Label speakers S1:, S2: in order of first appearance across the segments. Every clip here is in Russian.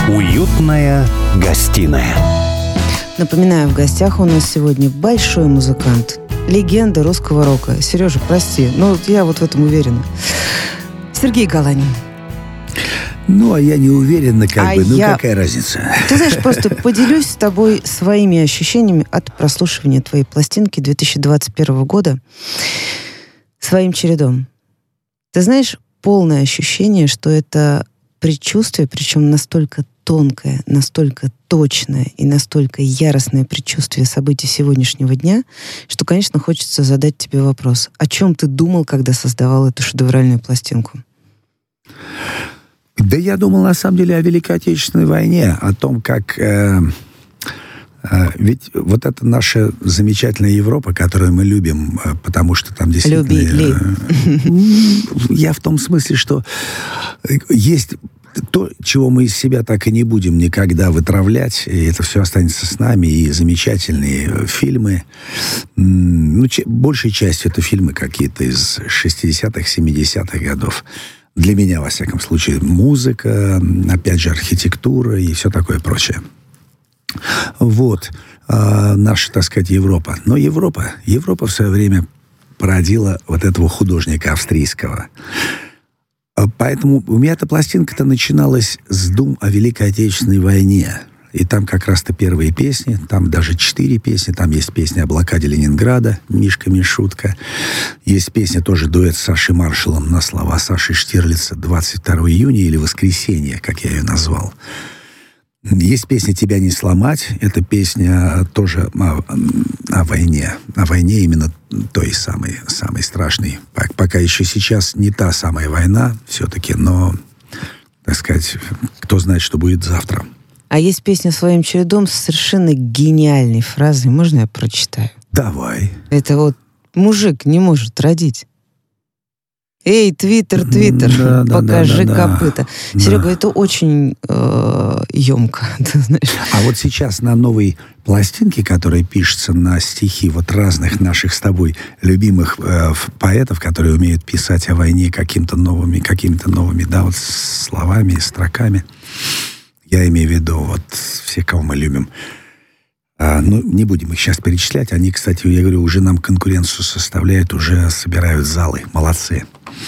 S1: Уютная гостиная.
S2: Напоминаю, в гостях у нас сегодня большой музыкант, легенда русского рока. Сережа, прости, но я вот в этом уверена. Сергей Галанин.
S3: Ну, а я не уверена, какая разница?
S2: Ты знаешь, просто поделюсь с тобой своими ощущениями от прослушивания твоей пластинки 2021 года своим чередом. Ты знаешь, полное ощущение, что это предчувствие, причем настолько тонкое, настолько точное и настолько яростное предчувствие событий сегодняшнего дня, что, конечно, хочется задать тебе вопрос. О чем ты думал, когда создавал эту шедевральную пластинку?
S3: Да я думал, на самом деле, о Великой Отечественной войне, о том, как... Ведь вот это наша замечательная Европа, которую мы любим, потому что там действительно...
S2: Любили.
S3: Я в том смысле, что есть то, чего мы из себя так и не будем никогда вытравлять, и это все останется с нами, и замечательные фильмы. Большей частью это фильмы какие-то из 60-х, 70-х годов. Для меня, во всяком случае, музыка, опять же, архитектура и все такое прочее. Вот наша, так сказать, Европа. Но Европа в свое время породила вот этого художника австрийского. Поэтому у меня эта пластинка-то начиналась с дум о Великой Отечественной войне. И там как раз-то первые песни, там даже 4 песни. Там есть песня о блокаде Ленинграда, Мишка Мишутка. Есть песня, тоже дуэт с Сашей Маршалом на слова Саши Штирлица, 22 июня или «Воскресенье», как я ее назвал. Есть песня «Тебя не сломать». Это песня тоже о войне. О войне именно той самой страшной. Пока еще сейчас не та самая война все-таки, но, так сказать, кто знает, что будет завтра.
S2: А есть песня «Своим чередом» с совершенно гениальной фразой. Можно я прочитаю?
S3: Давай.
S2: Это вот «Мужик не может родить». Эй, Твиттер, покажи копыта. Да. Серега, это очень емко, ты знаешь.
S3: А вот сейчас на новой пластинке, которая пишется на стихи вот разных наших с тобой любимых поэтов, которые умеют писать о войне какими-то новыми, да, вот словами, строками. Я имею в виду вот всех, кого мы любим. Не будем их сейчас перечислять. Они, кстати, я говорю, уже нам конкуренцию составляют, уже собирают залы. Молодцы.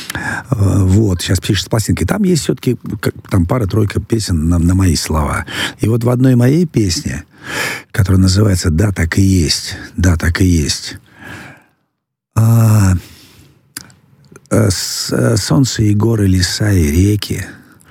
S3: Вот, сейчас пишется пластинки. Там есть все-таки там пара-тройка песен на мои слова. И вот в одной моей песне, которая называется «Да, так и есть», «Да, так и есть», солнце и горы, леса и реки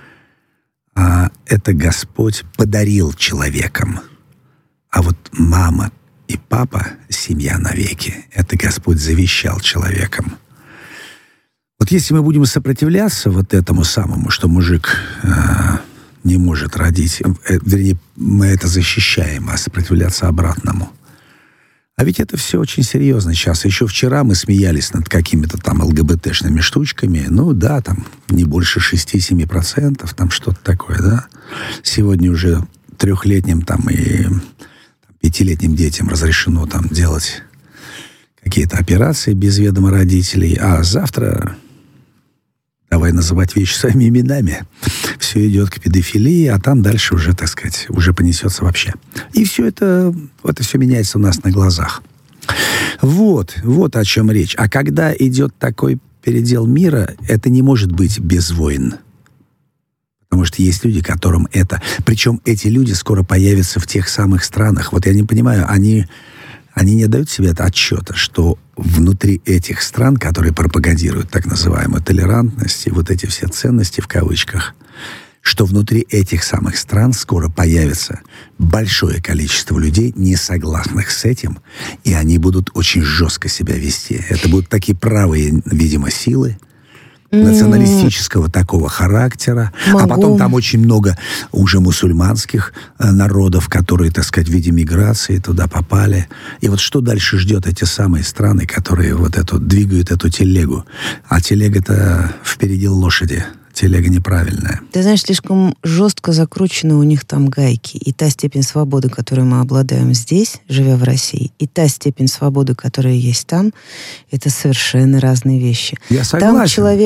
S3: это Господь подарил человеком. А вот мама и папа, семья навеки, это Господь завещал человеком. Вот если мы будем сопротивляться вот этому самому, что мужик не может родить, вернее, мы это защищаем, а сопротивляться обратному. А ведь это все очень серьезно сейчас. Еще вчера мы смеялись над какими-то там ЛГБТшными штучками. Ну да, там не больше 6-7%, там что-то такое, да. Сегодня уже 3-летним там и 5-летним детям разрешено там делать какие-то операции без ведома родителей. А завтра, давай называть вещи своими именами, все идет к педофилии, а там дальше уже, так сказать, уже понесется вообще. И все это все меняется у нас на глазах. Вот о чем речь. А когда идет такой передел мира, это не может быть без войн. Потому что есть люди, которым это... Причем эти люди скоро появятся в тех самых странах. Вот я не понимаю, они не дают себе отчета, что внутри этих стран, которые пропагандируют так называемую толерантность и вот эти все ценности в кавычках, что внутри этих самых стран скоро появится большое количество людей, не согласных с этим, и они будут очень жестко себя вести. Это будут такие правые, видимо, силы, националистического такого характера. А потом там очень много уже мусульманских народов, которые, так сказать, в виде миграции туда попали. И вот что дальше ждет эти самые страны, которые вот двигают эту телегу? А телега-то впереди лошади. Телега неправильная.
S2: Ты знаешь, слишком жестко закручены у них там гайки. И та степень свободы, которой мы обладаем здесь, живя в России, и та степень свободы, которая есть там, это совершенно разные вещи.
S3: Я согласен.
S2: Там человек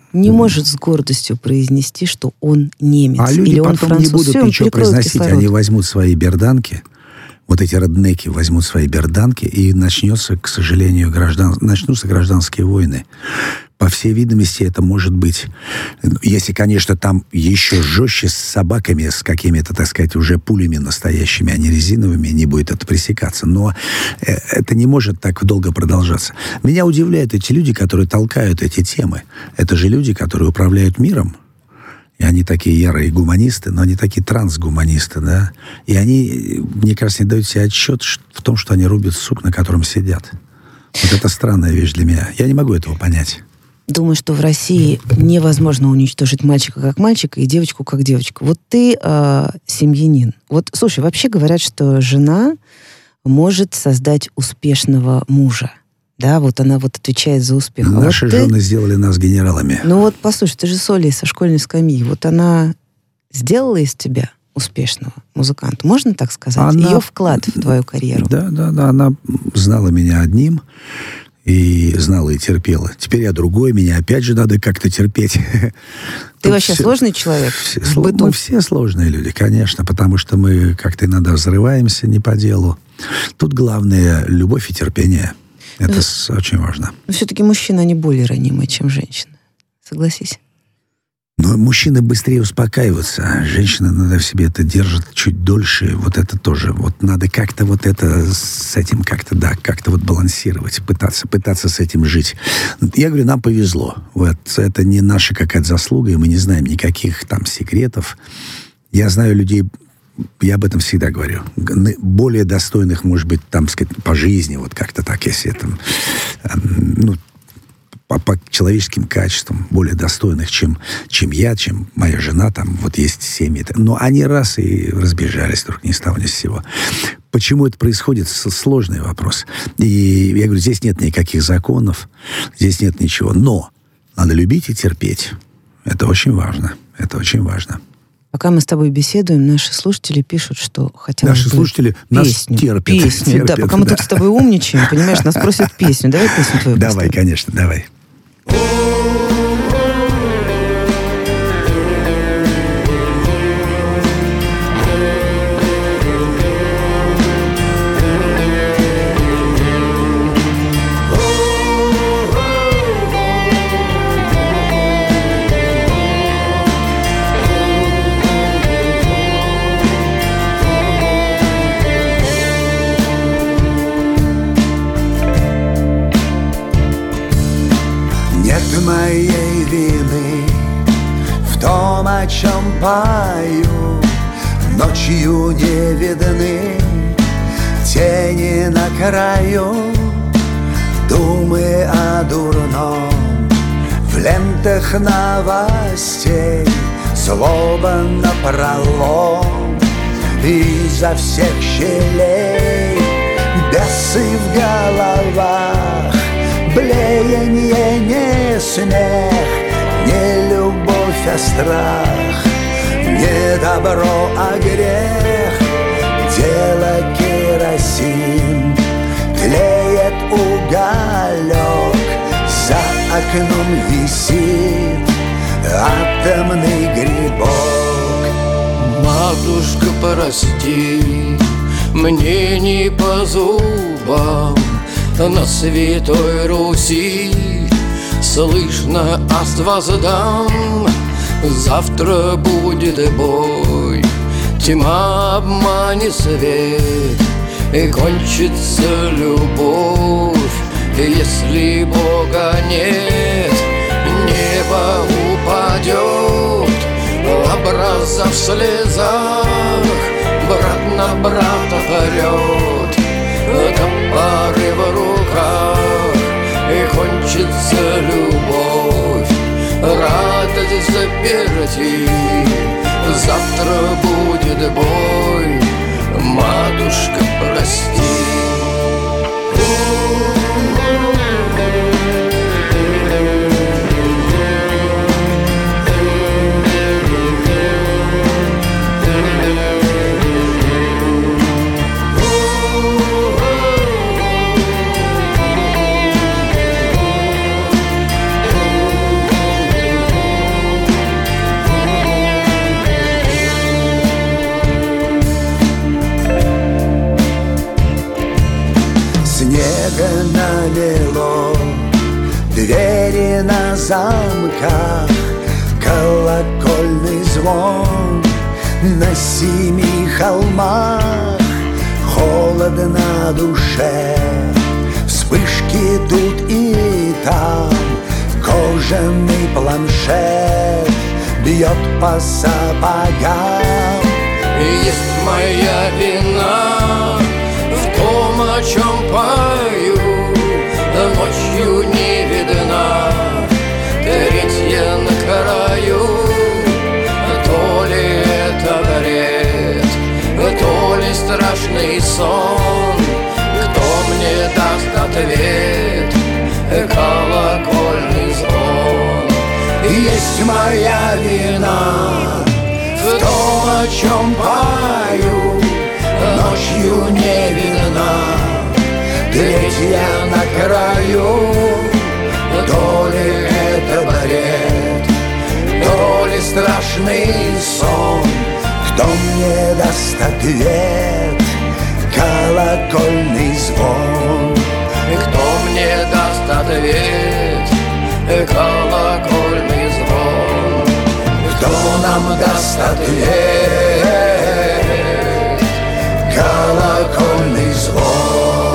S2: не может с гордостью произнести, что он немец.
S3: А люди
S2: или он
S3: потом
S2: француз.
S3: не будут
S2: Всё, им
S3: ничего
S2: перекроют
S3: произносить,
S2: кислород.
S3: они возьмут свои берданки, вот эти реднеки возьмут свои берданки, и начнется, к сожалению, начнутся гражданские войны. По всей видимости, это может быть, если, конечно, там еще жестче с собаками, с какими-то, так сказать, уже пулями настоящими, а не резиновыми, не будет это пресекаться. Но это не может так долго продолжаться. Меня удивляют эти люди, которые толкают эти темы. Это же люди, которые управляют миром. И они такие ярые гуманисты, но они такие трансгуманисты, да. И они, мне кажется, не дают себе отчет в том, что они рубят сук, на котором сидят. Вот это странная вещь для меня. Я не могу этого понять.
S2: Думаю, что в России невозможно уничтожить мальчика как мальчика и девочку как девочку. Вот ты семьянин. Вот, слушай, вообще говорят, что жена может создать успешного мужа. Да, вот она вот отвечает за успех.
S3: Наши
S2: вот
S3: жены сделали нас генералами.
S2: Ну вот, послушай, ты же с Олей со школьной скамьи. Вот она сделала из тебя успешного музыканта. Можно так сказать? Ее вклад в твою карьеру.
S3: Да. Она знала меня одним. И знала, и терпела. Теперь я другой, меня опять же надо как-то терпеть.
S2: Ты вообще сложный человек?
S3: Мы все сложные люди, конечно, потому что мы как-то иногда взрываемся не по делу. Тут главное любовь и терпение. Это очень важно.
S2: Но все-таки мужчины, они более ранимые, чем женщины. Согласись.
S3: Но мужчины быстрее успокаиваются, а женщины надо в себе это держат чуть дольше. Вот это тоже. Вот надо как-то вот это с этим как-то вот балансировать, пытаться с этим жить. Я говорю, нам повезло. Вот это не наша какая-то заслуга, и мы не знаем никаких там секретов. Я знаю людей, я об этом всегда говорю, более достойных, может быть, там, сказать, по жизни, вот как-то так, если там, по человеческим качествам более достойных, чем я, чем моя жена, там вот есть семьи. Но они раз и разбежались вдруг ни с того ни с сего. Почему это происходит? Сложный вопрос. И я говорю, здесь нет никаких законов, здесь нет ничего. Но надо любить и терпеть. Это очень важно. Это очень важно.
S2: Пока мы с тобой беседуем, наши слушатели пишут, что хотят
S3: наши слушатели
S2: песню,
S3: нас терпят.
S2: Да, пока мы тут с тобой умничаем, понимаешь, нас просят песню. Давай песню твою
S3: Давай,
S2: поставим.
S3: конечно, давай.
S1: Моей вины в том, о чем пою, ночью не видны тени на краю, думы о дурном в лентах новостей, злоба напролом изо всех щелей, бесы в головах, блеяние не смех, не любовь, а страх, не добро, а грех, дело керосин, тлеет уголек, за окном висит атомный грибок.
S4: Матушка, прости, мне не по зубам на Святой Руси слышно аст воздам. Завтра будет бой, тьма обманет свет, и кончится любовь. Если Бога нет, небо упадет, образа в слезах, брат на брата прет, топоры в руках, и кончится любовь. Радость заперти, завтра будет бой. Матушка, прости.
S1: облаках колокольный звон. На 7 холмах холодно на душе, вспышки идут и там кожаный планшет бьет по сапогам.
S4: Есть моя вина в том, о чем пою, ночью не видна третья на краю. То ли это бред, то ли страшный сон, кто мне даст ответ? Колокольный звон.
S1: Есть моя вина в том, о чем пою, ночью не видна третья на краю. То ли это бред, то ли страшный сон, кто мне даст ответ? Колокольный звон.
S4: Кто мне даст ответ? Колокольный звон.
S1: Кто нам даст ответ? Колокольный звон.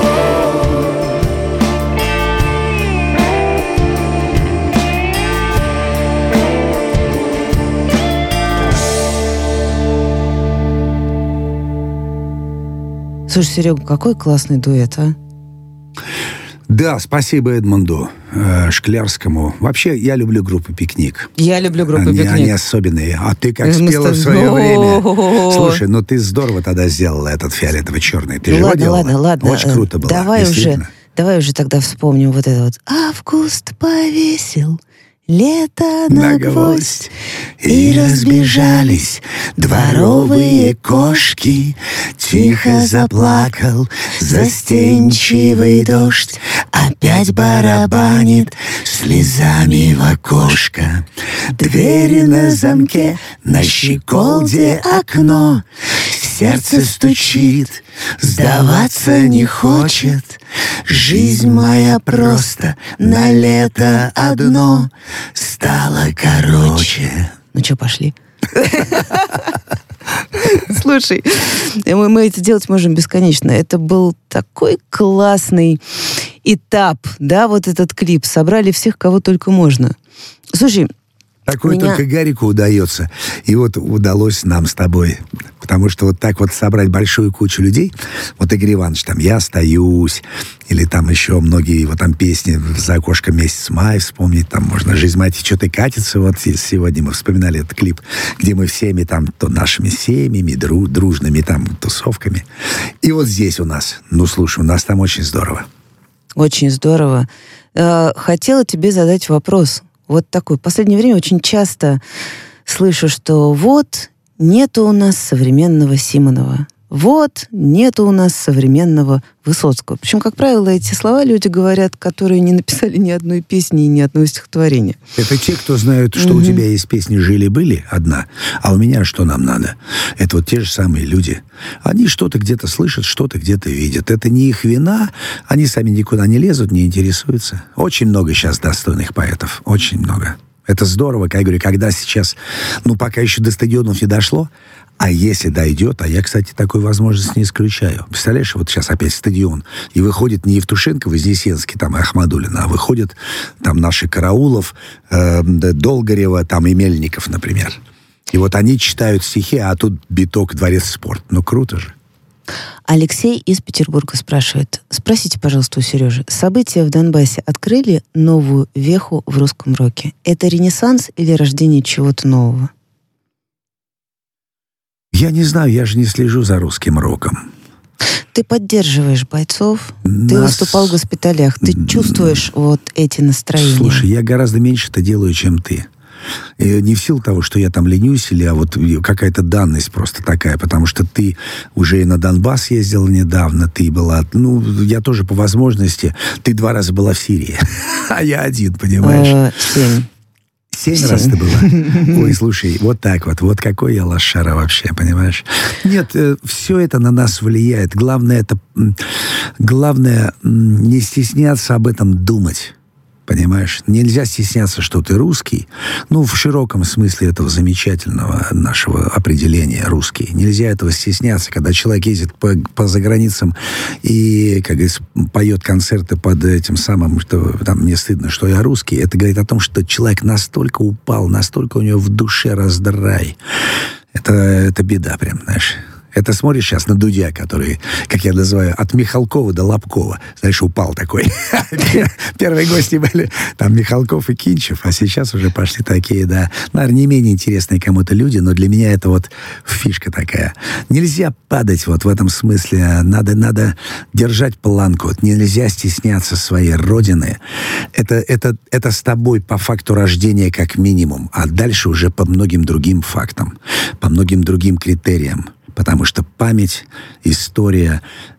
S2: Слушай, Серега, какой классный дуэт, а?
S3: Да, спасибо Эдмунду Шклярскому. Вообще, я люблю группу «Пикник».
S2: Я люблю группу «Пикник».
S3: Они особенные. А ты как спела в свое время. Слушай, ну ты здорово тогда сделала этот фиолетово-черный. Ты же его делала?
S2: Ладно.
S3: Очень круто было.
S2: Давай уже тогда вспомним вот это вот. Август повесил лето на гвоздь,
S1: и разбежались дворовые кошки. Тихо заплакал застенчивый дождь, опять барабанит слезами в окошко. Двери на замке, на щеколде окно. Сердце стучит, сдаваться не хочет. Жизнь моя просто на лето одно стала короче.
S2: Ну что, пошли? Слушай, мы это делать можем бесконечно. Это был такой классный этап, да, вот этот клип. Собрали всех, кого только можно. Слушай,
S3: такое только Гарику удается. И вот удалось нам с тобой. Потому что вот так вот собрать большую кучу людей, вот Игорь Иванович, там «Я остаюсь», или там еще многие вот там песни «За окошком месяц май» вспомнить, там можно «Жизнь моя течет и катится». Вот сегодня мы вспоминали этот клип, где мы всеми там, то нашими семьями, дружными там тусовками. И вот здесь у нас, ну слушай, у нас там очень здорово.
S2: Очень здорово. Хотела тебе задать вопрос. Вот такой. В последнее время очень часто слышу, что вот нету у нас современного Симонова. Вот нету у нас современного Высоцкого. Причем, как правило, эти слова люди говорят, которые не написали ни одной песни и ни одного стихотворения.
S3: Это те, кто знают, что у тебя есть песни «Жили-были» одна, а у меня «Что нам надо». Это вот те же самые люди. Они что-то где-то слышат, что-то где-то видят. Это не их вина, они сами никуда не лезут, не интересуются. Очень много сейчас достойных поэтов, очень много. Это здорово, как я говорю, когда сейчас, ну, пока еще до стадионов не дошло, а если дойдет, а я, кстати, такой возможность не исключаю. Представляешь, вот сейчас опять стадион, и выходит не Евтушенко, Вознесенский, там, и Ахмадулина, а выходит там наши Караулов, Долгорева, там, и Мельников, например. И вот они читают стихи, а тут биток, Дворец спорт. Ну, круто же.
S2: Алексей из Петербурга спрашивает. Спросите, пожалуйста, у Сережи. События в Донбассе открыли новую веху в русском роке. Это ренессанс или рождение чего-то нового?
S3: Я не знаю, я же не слежу за русским роком.
S2: Ты поддерживаешь бойцов, ты выступал в госпиталях, ты чувствуешь вот эти настроения.
S3: Слушай, я гораздо меньше это делаю, чем ты. И не в силу того, что я там ленюсь, или вот какая-то данность просто такая, потому что ты уже и на Донбасс ездила недавно, ты была, ну, я тоже по возможности, ты 2 раза была в Сирии, а я 1, понимаешь? 7 раз ты была? Ой, слушай, вот так вот какой я лошара вообще, понимаешь? Нет, все это на нас влияет. Главное не стесняться об этом думать. Понимаешь? Нельзя стесняться, что ты русский. Ну, в широком смысле этого замечательного нашего определения русский. Нельзя этого стесняться, когда человек ездит по заграницам и, как говорится, поет концерты под этим самым, что там мне стыдно, что я русский. Это говорит о том, что человек настолько упал, настолько у него в душе раздрай. Это беда прям, знаешь. Это смотришь сейчас на Дудя, который, как я называю, от Михалкова до Лобкова. Знаешь, упал такой. Первые гости были там Михалков и Кинчев, а сейчас уже пошли такие, да, наверное, не менее интересные кому-то люди, но для меня это вот фишка такая. Нельзя падать вот в этом смысле. Надо держать планку. Нельзя стесняться своей родины. Это с тобой по факту рождения как минимум, а дальше уже по многим другим фактам, по многим другим критериям. Потому что память, история,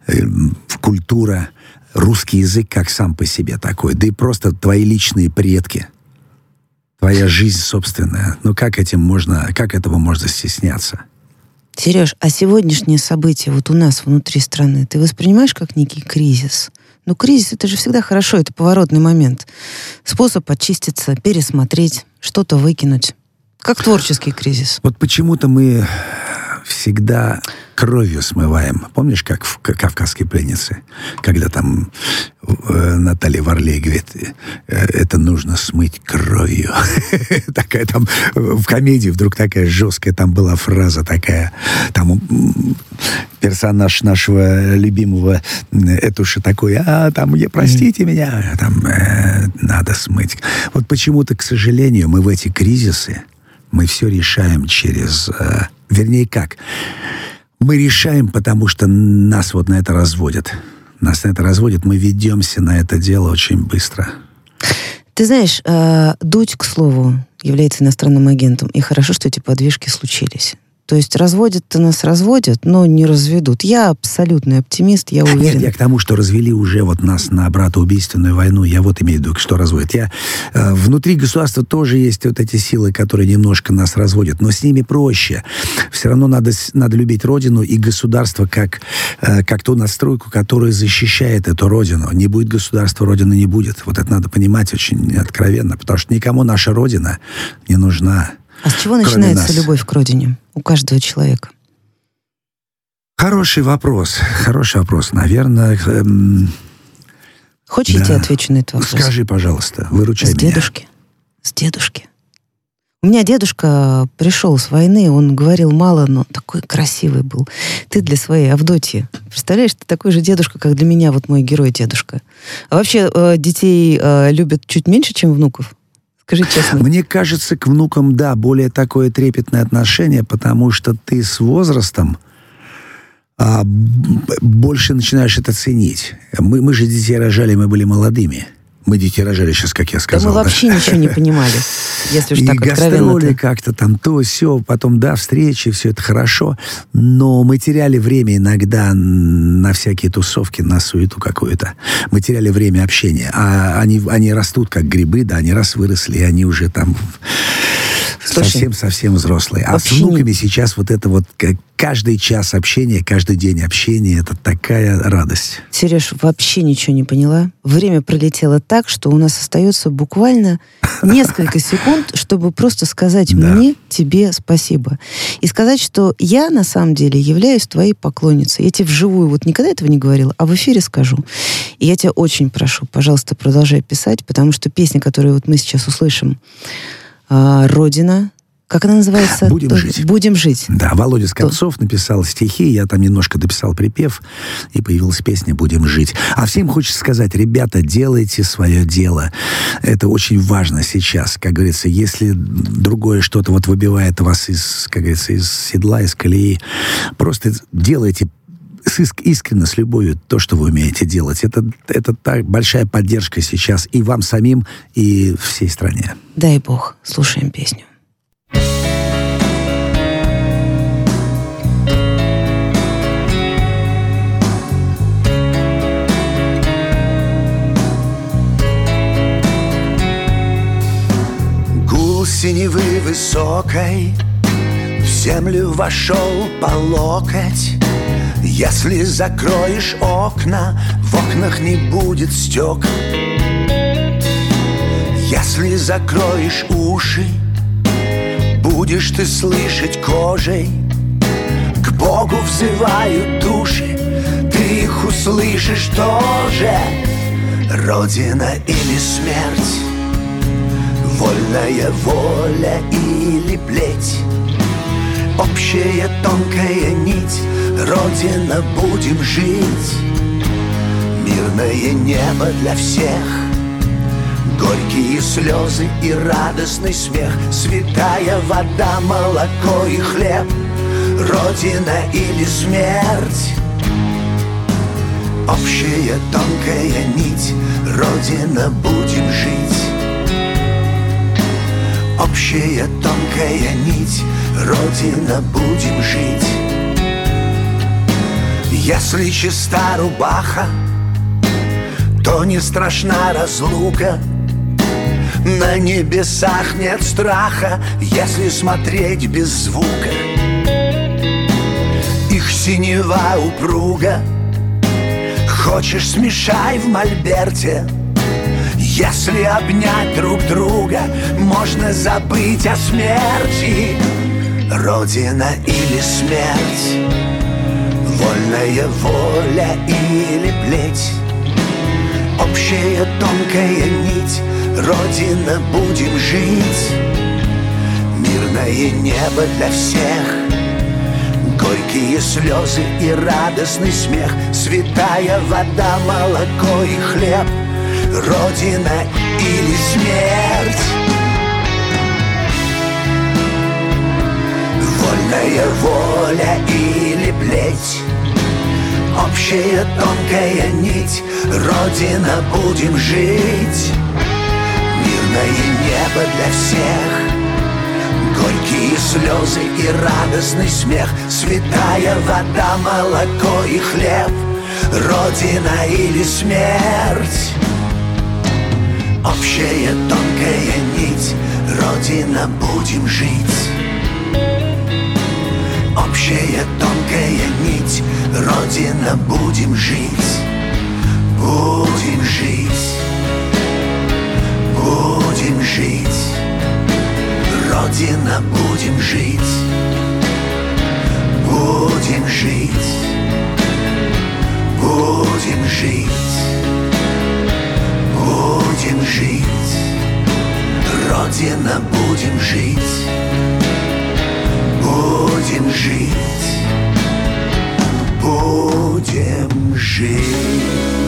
S3: культура, русский язык как сам по себе такой, да и просто твои личные предки, твоя жизнь собственная. Ну как этого можно стесняться?
S2: Сереж, а сегодняшние события вот у нас внутри страны ты воспринимаешь как некий кризис? Ну, кризис — это же всегда хорошо, это поворотный момент. Способ очиститься, пересмотреть, что-то выкинуть. Как творческий кризис.
S3: Вот почему-то мы всегда кровью смываем. Помнишь, как в «Кавказской пленнице», когда там Наталья Варлей говорит, это нужно смыть кровью. Такая там в комедии вдруг такая жесткая там была фраза такая. Там персонаж нашего любимого Этуша такой, там, простите меня, там, надо смыть. Вот почему-то, к сожалению, мы в эти кризисы, мы все решаем через... Вернее, как? Мы решаем, потому что нас вот на это разводят. Нас на это разводят, мы ведемся на это дело очень быстро.
S2: Ты знаешь, Дудь, к слову, является иностранным агентом. И хорошо, что эти подвижки случились. То есть разводят-то нас разводят, но не разведут. Я абсолютный оптимист, я уверен.
S3: Нет, я к тому, что развели уже вот нас на братоубийственную войну. Я вот имею в виду, что разводят. Внутри государства тоже есть вот эти силы, которые немножко нас разводят. Но с ними проще. Все равно надо любить Родину и государство как ту настройку, которая защищает эту Родину. Не будет государства, Родины не будет. Вот это надо понимать очень откровенно. Потому что никому наша Родина не нужна.
S2: А с чего начинается любовь к родине у каждого человека?
S3: Хороший вопрос. Наверное...
S2: Хочешь, я тебе отвечу на этот вопрос?
S3: Скажи, пожалуйста, выручай меня.
S2: С дедушки. У меня дедушка пришел с войны, он говорил мало, но такой красивый был. Ты для своей Авдотьи. Представляешь, ты такой же дедушка, как для меня, вот мой герой дедушка. А вообще детей любят чуть меньше, чем внуков? Скажи честно.
S3: Мне кажется, к внукам, да, более такое трепетное отношение, потому что ты с возрастом больше начинаешь это ценить. Мы же детей рожали, мы были молодыми. Мы детей рожали сейчас, как я сказал.
S2: Да мы вообще ничего не понимали, если уж так откровенно.
S3: И гастроли как-то там то, сё, потом, да, встречи, все это хорошо. Но мы теряли время иногда на всякие тусовки, на суету какую-то. Мы теряли время общения. А они растут как грибы, да, они раз выросли, и они уже там... Совсем взрослые. А с внуками сейчас вот это вот каждый час общения, каждый день общения, это такая радость.
S2: Сереж, вообще ничего не поняла. Время пролетело так, что у нас остается буквально несколько секунд, чтобы просто сказать мне, тебе спасибо. И сказать, что я на самом деле являюсь твоей поклонницей. Я тебе вживую вот никогда этого не говорила, а в эфире скажу. И я тебя очень прошу, пожалуйста, продолжай писать, потому что песня, которую вот мы сейчас услышим, «Родина», как она называется? «Будем жить».
S3: Да, Володя Скворцов написал стихи, я там немножко дописал припев, и появилась песня «Будем жить». А всем хочется сказать, ребята, делайте свое дело. Это очень важно сейчас. Как говорится, если другое что-то вот выбивает вас из, как говорится, из седла, из колеи, просто делайте искренне, с любовью то, что вы умеете делать. Это так большая поддержка сейчас и вам самим, и всей стране.
S2: Дай Бог. Слушаем песню.
S1: Гул синевы высокой в землю вошел по локоть. Если закроешь окна, в окнах не будет стекол. Если закроешь уши, будешь ты слышать кожей. К Богу взывают души, ты их услышишь тоже. Родина или смерть, вольная воля или плеть, общая тонкая нить, Родина, будем жить. Мирное небо для всех, горькие слезы и радостный смех, святая вода, молоко и хлеб, Родина или смерть, общая тонкая нить, Родина, будем жить. Общая тонкая нить, Родина, будем жить. Если чиста рубаха, то не страшна разлука. На небесах нет страха, если смотреть без звука. Их синева упруга, хочешь, смешай в мольберте. Если обнять друг друга, можно забыть о смерти. Родина или смерть, вольная воля или плеть, общая тонкая нить, Родина, будем жить. Мирное небо для всех, горькие слезы и радостный смех, святая вода, молоко и хлеб, Родина или смерть. Вольная воля или плеть, общая тонкая нить, Родина, будем жить. Мирное небо для всех, горькие слезы и радостный смех, святая вода, молоко и хлеб, Родина или смерть. Общая тонкая нить, Родина, будем жить. Общая тонкая нить, Родина, будем жить. Будем жить. Будем жить. Родина, будем жить. Будем жить. Будем жить. Будем жить. Родина, будем жить. Будем жить. Будем жить.